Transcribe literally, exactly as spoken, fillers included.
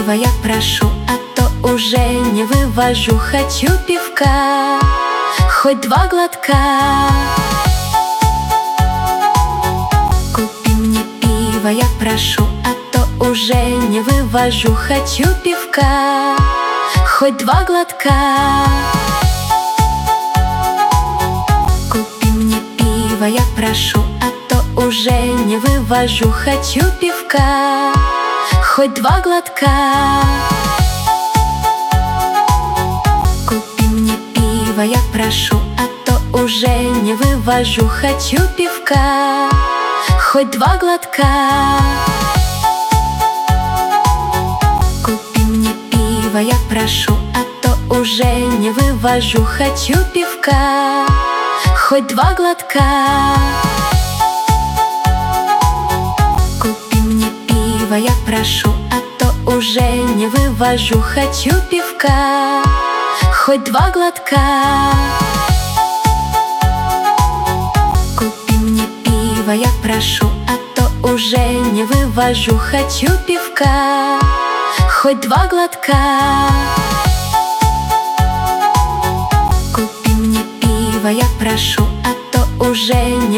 пиво я прошу, а то уже не вывожу. Хочу пивка, хоть два глотка. Купи мне пиво, я прошу, а то уже не вывожу. Хочу пивка, хоть два глотка. Купи мне пиво, я прошу, а то уже не вывожу. Хочу пивка, хоть два глотка. Купи мне пиво, я прошу, а то уже не вывожу. Хочу пивка, хоть два глотка. Купи мне пиво, я прошу, а то уже не вывожу. Хочу пивка, хоть два глотка. Купи мне пиво, я прошу, а то уже не вывожу. Хочу пивка, хоть два глотка. Купи мне пиво, я прошу, а то уже не вывожу. Хочу пивка, хоть два глотка. Купи мне пиво, я прошу, а то уже не